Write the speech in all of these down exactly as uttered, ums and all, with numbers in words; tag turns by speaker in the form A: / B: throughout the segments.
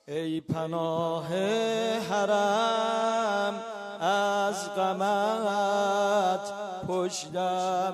A: ای پناه حرم از غمت پشتم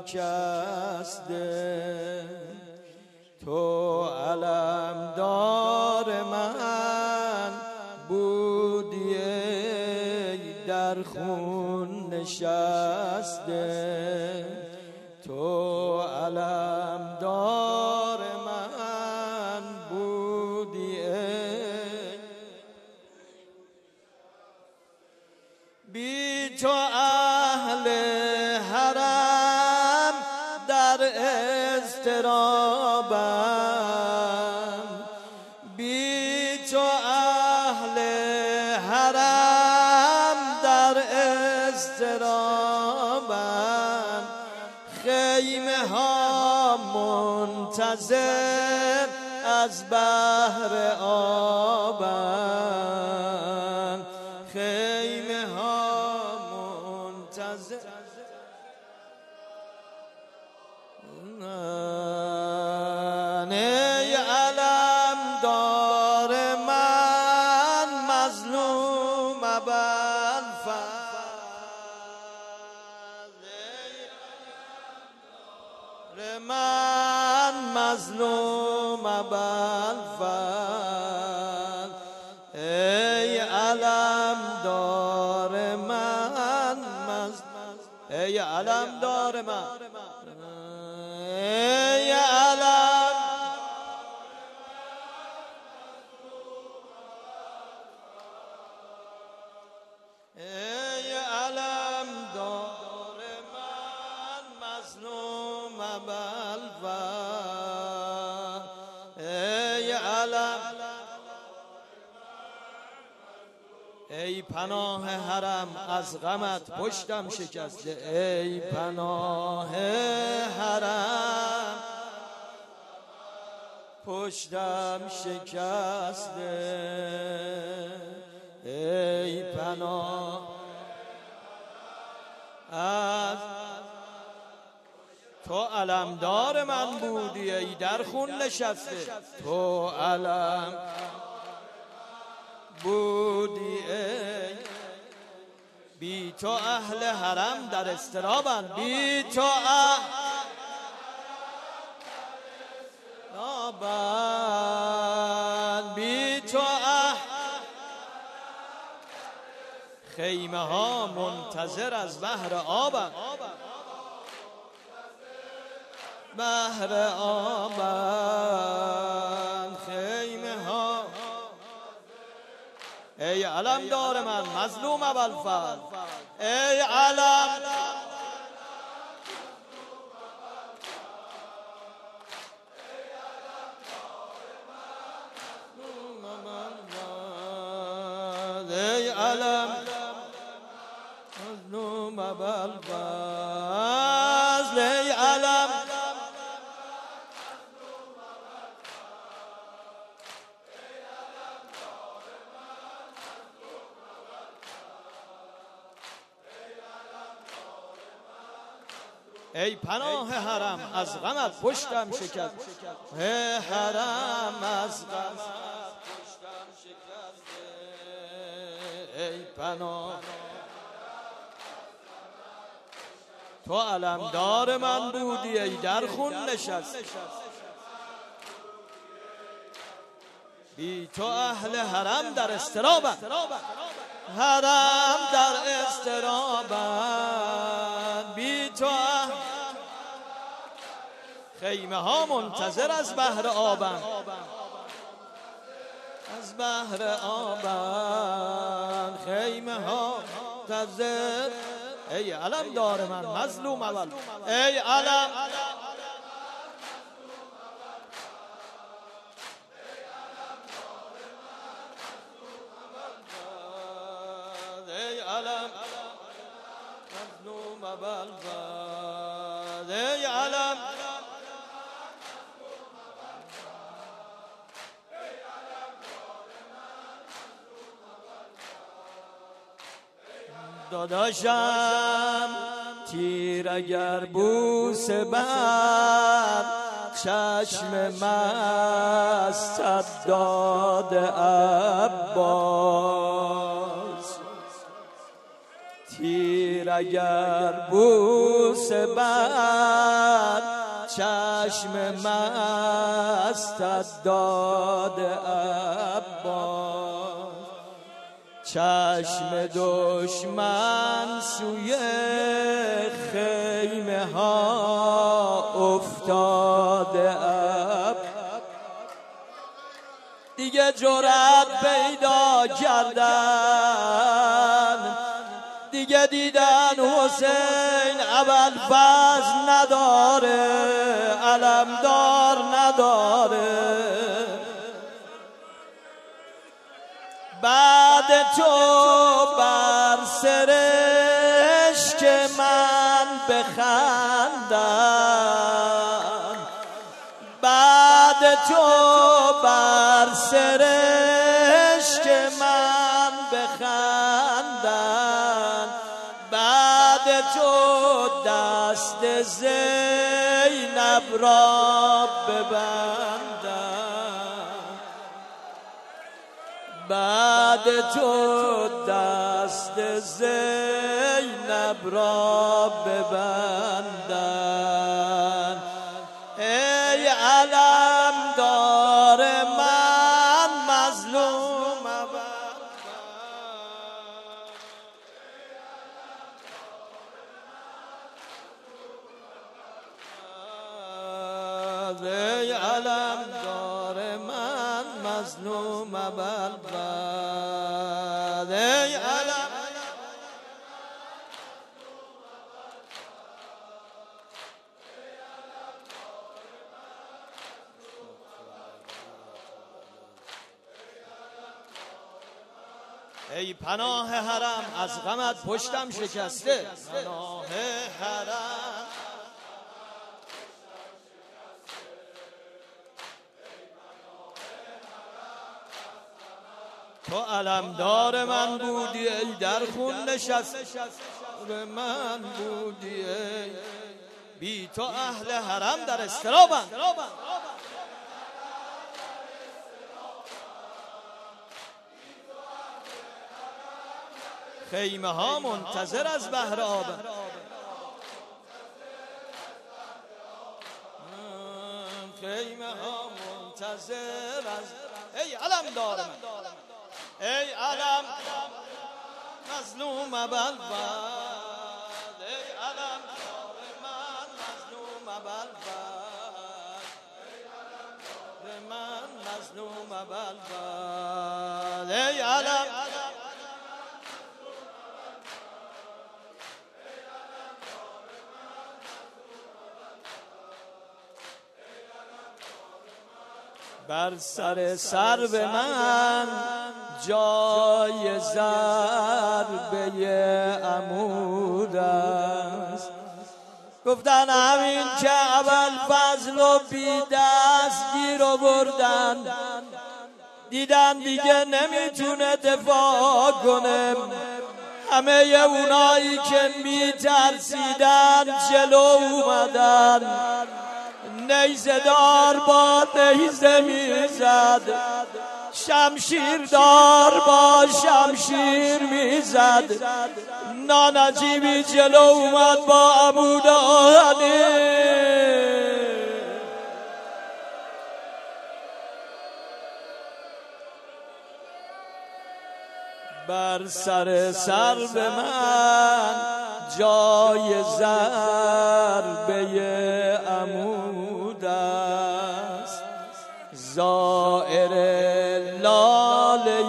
A: شکسته، تو علمدار من بودی ای در خون نشسته، تو علمدار من بودی ای بی تو اهل حرم در اضطرابم، بی تو اهل حرم در اضطرابم، خیمه ها منتظر از بحر آبم، خیمه ها منتظر ای علمدار من مظلوم ابوالفضل، من مظلوم ابوالفضل، ای علمدار من مظلوم، ای علمدار من، ای علم ای علمدار من مظلوم ابوالفضل، ای علم ای پناه حرم از غمت پشتم شکسته، ای پناه حرم پشتم شکسته، ای پناه از تو علمدار من بودی ای در خون نشسته، تو علم بودی ای بی تو اهل حرم در اضطرابند، بی تو اهل حرم بی تو اهل خیمه ها منتظر از بحر آبند، بحر آبند خیمه ها، ای علمدار من مظلوم ابوالفضل، ای علم ای علم مظلوم ابوالفضل، ای علم ای پناه حرم از غمت پشتم شکست، ای حرم از غمت پشتم شکسته، ای پناه تو علمدار من بودی ای در خون نشست، بی تو اهل حرم در اضطرابند، حرم در اضطرابند، بی تو خیمه ها منتظر از بحر آبند، از بحر آبند خیمه ها منتظر، ای علمدار من مظلوم اول، ای علم ای علم مظلوم ابوالفضل، ای علم داداشم تیر اگر بوسه بر چشم مستت داد عباس، تیر اگر بوس بر چشم مستت داد عباس، چشم دشمن سوی خیمه ها افتاده اب، دیگه جرأت پیدا کردن، دیگه دیدن حسین ابوالفضل نداره، علمدار نداره. بعد تو بر سرش که من بخندم، بعد تو بر سرش که من بخندم، بعد تو دست زینب را ببندم، بعد تو دست زینب را ببندن. ای علمدار من مظلوم ابوالفضل، ای علمدار من مظلوم ابوالفضل، ای علم ای پناه حرم، از غمت پشتم شکسته، پناه حرم تو علمدار من بودی، ای در خون نشست من بودی، ای بی تو اهل حرم در اضطرابند، خیمه ها منتظر از بحر آب، خیمه ها منتظر از ای علمدار من، ای علم مظلوم ابوالفضل، ای علمدار من مظلوم ابوالفضل، من مظلوم ابوالفضل، ای علم بر سر سرو من جای ضربه عمود است، گفتن همین که ابوالفضل رو بی دست گیر آوردن، دیدن دیگه نمیتونه دفاع کنه، همه اونایی که میترسیدن جلو اومدن، نیزه دار با نیزه میزد، شمشیر دار با شمشیر میزد، نانجیبی جلو اومد با عمود آهنی، بر سر سرو من جای ضربه عمود است، زائر لاله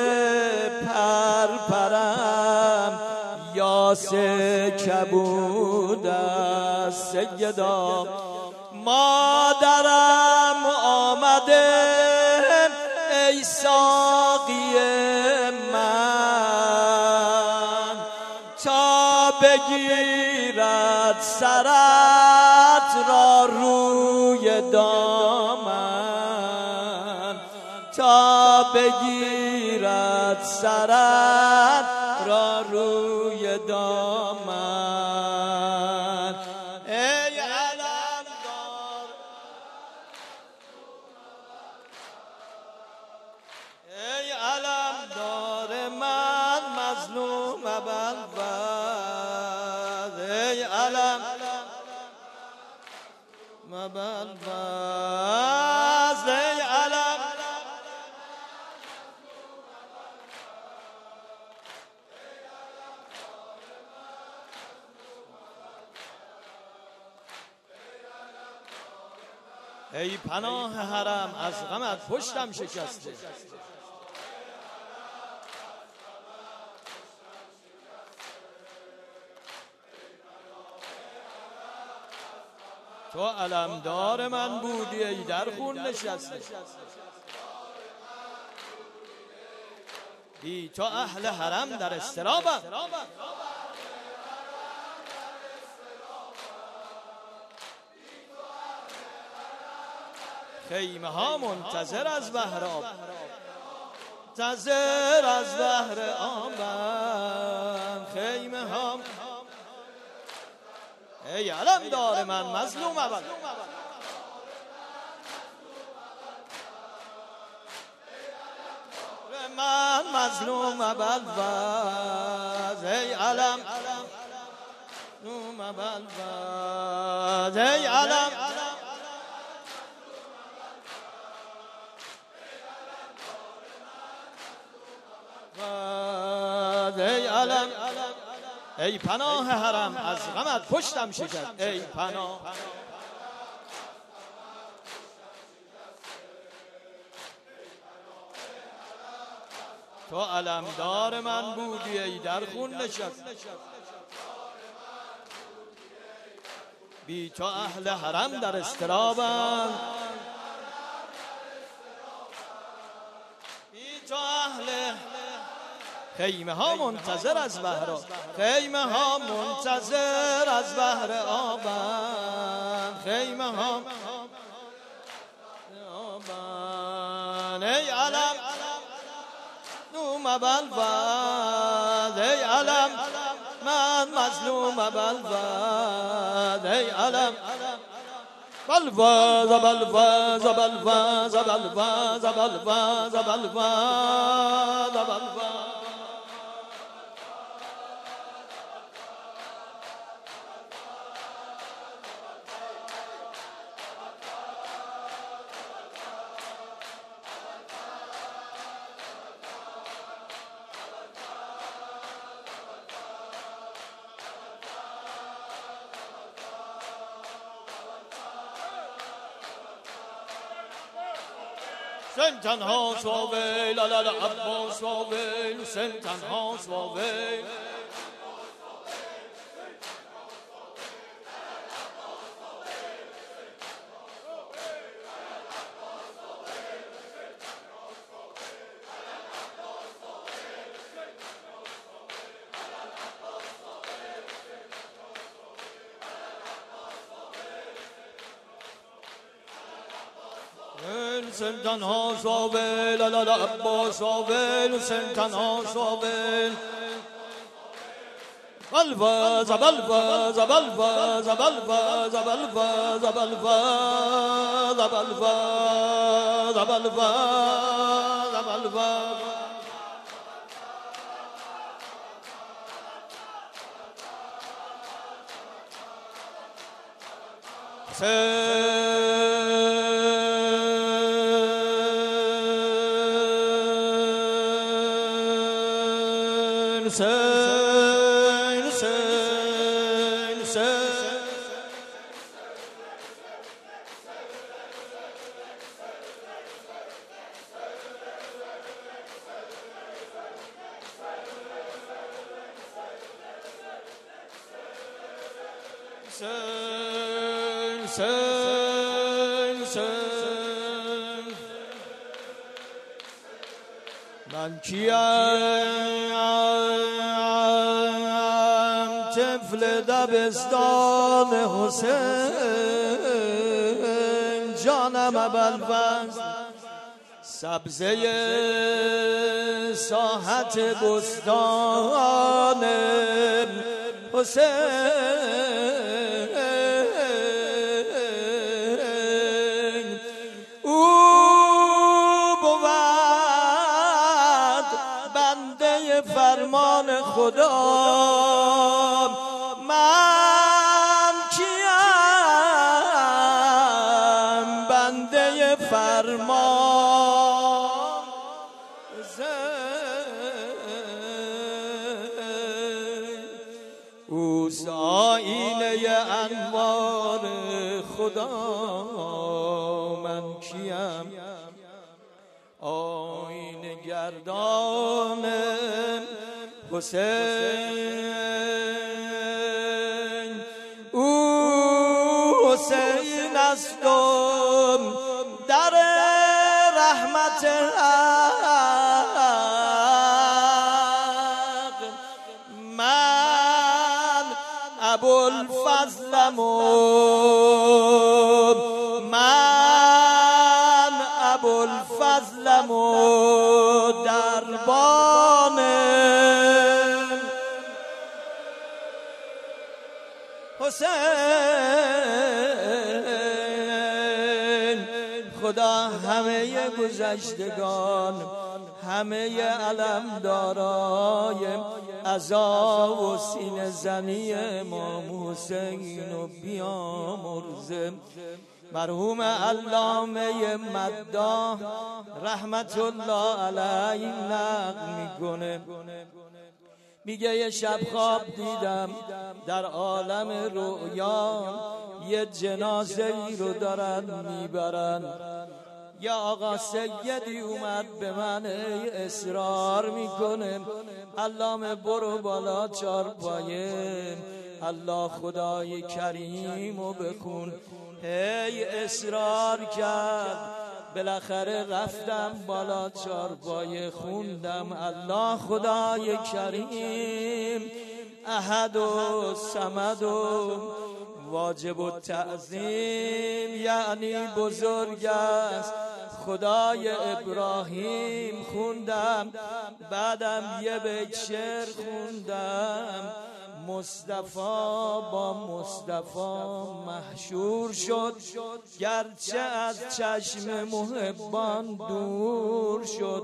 A: پرپرم یاس کبود است، سیدا مادرم آمده ای ساقی من، تا بگیرد سرت را روی دامن، تا بگیرد سرت را روی دامن، ای علمدار ابوالفضل ای علم ای پناه حرم از غمت پشتم شکسته تو علمدار من بودی ای در خون نشسته بی تو اهل حرم در اضطرابم خیمه ها منتظر از بحر آب منتظر از بحر آبم خیمه ها ای علمدار من مظلوم اول من مظلوم اول فاز ای علم مظلوم اول فاز ای علم ای علم ای پناه حرم از غمت پشتم شکست ای پناه تو علمدار من بودی ای در خون نشست بی تو اهل حرم در اضطرابم بی تو اهل خیمه ها منتظر از بحر آب خیمه ها منتظر از بحر آبم خیمه ها آبم ای علم مظلوم ابوالفضل ای علم من مظلوم ابوالفضل ای علم ابوالفضل ابوالفضل ابوالفضل ابوالفضل ابوالفضل ابوالفضل ابوالفضل سن تنها سویل علال عباس سویل سن تنها سویل سن تنها سویل علال عباس سویل سن تنها سویل ابوالفضل ابوالفضل ابوالفضل ابوالفضل ابوالفضل ابوالفضل ابوالفضل ابوالفضل ابوالفضل Sen, sen, sen, sen, sen, sen. من کیم طفل دبستان حسین جانم ابوالفضل سبزه ساحت بستان حسین او بود بنده فرمان خدا من کیم اوست آینه انوار خدا. من کیم؟ آینه گردان حسین. او حسین است و در رحمت حق. من ابوالفضلم و من ابوالفضلم و دربان حسین. خدا همه گذشتگان، همه علمدارای عزا و سینه زنی امام حسین و بیامرزه. مرحوم علامه مداح رحمت الله علیه نقل میکنه، میگه یه شب خواب دیدم در عالم رؤیا یه جنازه ای رو دارن میبرن. یا آقا سیدی اومد به من اصرار میکنه علامه برو بالا چارپایه، الله خدای کریم رو بخون. هی اصرار کرد، بالاخره رفتم بالا چارپایه خوندم الله خدای کریم احد و صمد و واجب التعظیم، یعنی بزرگ است. خدای ابراهیم خوندم، بعدم یه بیت شعر خوندم، مصطفی با مصطفی محشور شد گرچه از چشم محبان دور شد.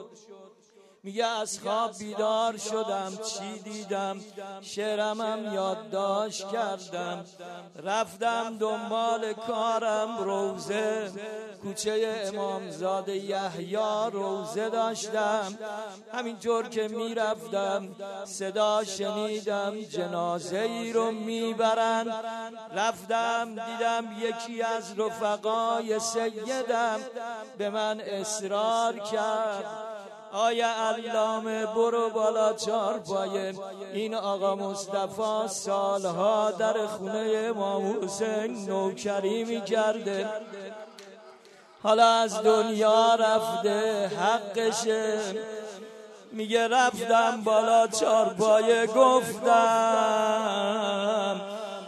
A: میگه از خواب بیدار شدم، چی دیدم شعرمم یادداشت کردم، رفتم دنبال کارم روزه، کوچه امامزاده یحیی روزه داشتم. همینطور که میرفتم صدا شنیدم جنازه ای رو میبرن، رفتم دیدم یکی از رفقای سیدم به من اصرار کرد آیا علامه برو بالا چارپایه، این آقا مصطفی سالها در خونه امام حسین نوکری میکرده، حالا از دنیا رفته حقشه. میگه رفتم بالا چارپایه گفتم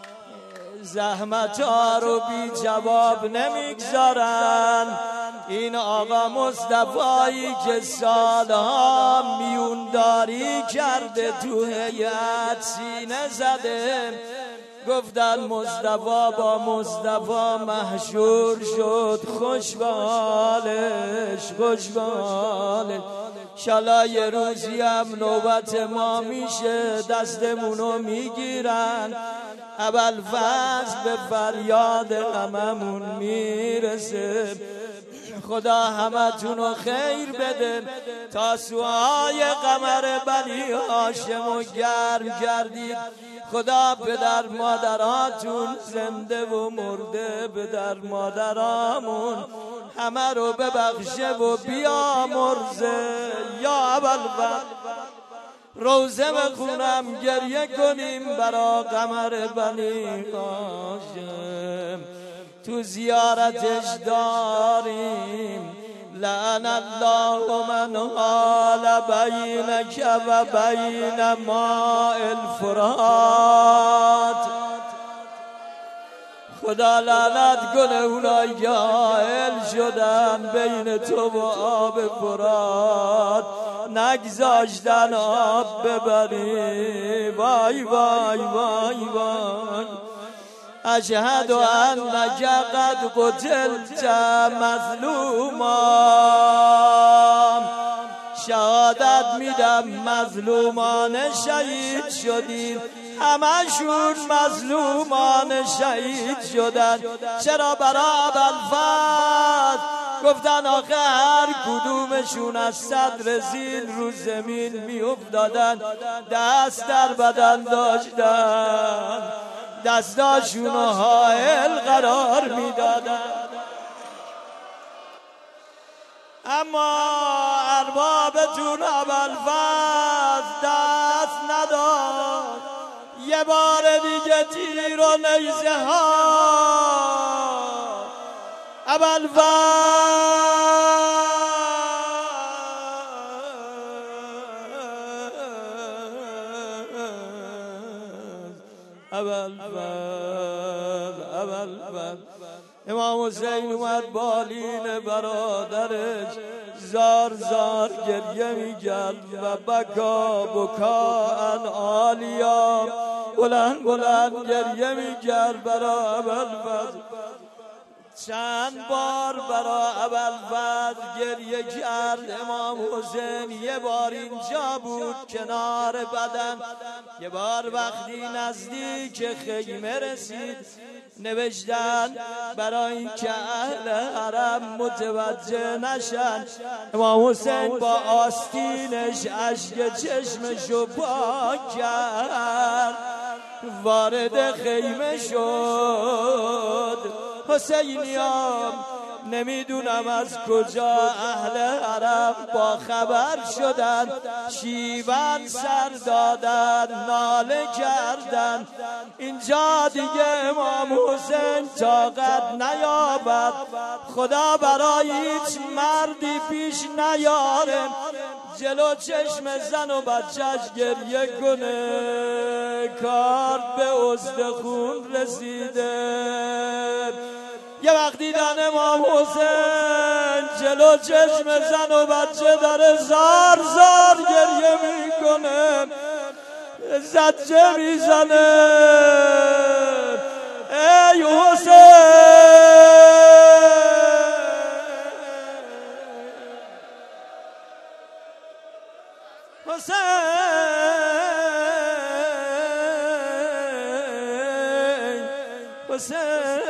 A: زحمت ها رو بی جواب نمیگذارن، این آقا مصطفی که سالها میونداری کرده تو هیئت سینه زده. گفتن مصطفی با مصطفی محشور شد، خوش به حالش خوش به حالش. شالا یه روزی هم نوبت ما میشه دستمونو میگیرن، ابوالفضل به فریاد هممون میرسه. خدا همتونو خیر بده، تا سوهای قمر بنی هاشمو گرم کردید. خدا پدر مادراتون زنده و مرده پدر مادرامون همه رو ببخشه و بیامرزه. یا ابوالفضل روزه بخونم گریه کنیم برا قمر بنی هاشم، تو زیارتش داریم. لعن الله من حال بینک و بین ماء الفرات. خدا لعنت کنه اونایی که حائل شدن بین تو و آب فرات، نگذاشتن آب ببری. وای وای وای وای. اشهد انک قد قتلت مظلوما، شهادت میدم مظلومان شهید شدید، همشون مظلومان شهید شدن. چرا برای ابوالفضل؟ گفتن آخه هر کدوم قلوبشون از صدر زین رو زمین می افتادن، دست در بدن داشتن، دستاشون حائل قرار می دادن. اما اربابتون ابوالفضل دست نداد، یه بار دیگه تیر و نیزه ها ابوالفضل ابوالفضل ابوالفضل امام حسین اومد بالین برادرش زار زار گریه می‌کرد و بکا بکا ان عالیا، بلند بلند گریه می‌کرد برا ابوالفضل. چند بار برا ابوالفضل گریه کرد امام حسین. یه بار اینجا بود کنار بدن، یه بار وقتی نزدیک خیمه رسید نوشتن برای اینکه اهل حرم متوجه نشن، امام حسین با آستینش اشک چشمشو پاک کرد، وارد خیمه شد. حسینیام نمیدونم از کجا اهل حرم با خبر شدن، شیون سر دادن، ناله کردن. اینجا دیگه امام حسین طاقت نیابد، خدا برای هیچ مردی پیش نیاره جلو چشم زن و بچهش گریه کنه، کار به استخون رسیده. یه وقتی دن امام حسین جلو چشم زن و بچه داره زار زار گریه میکنه، زجه میزنه، ای حسین حسین حسین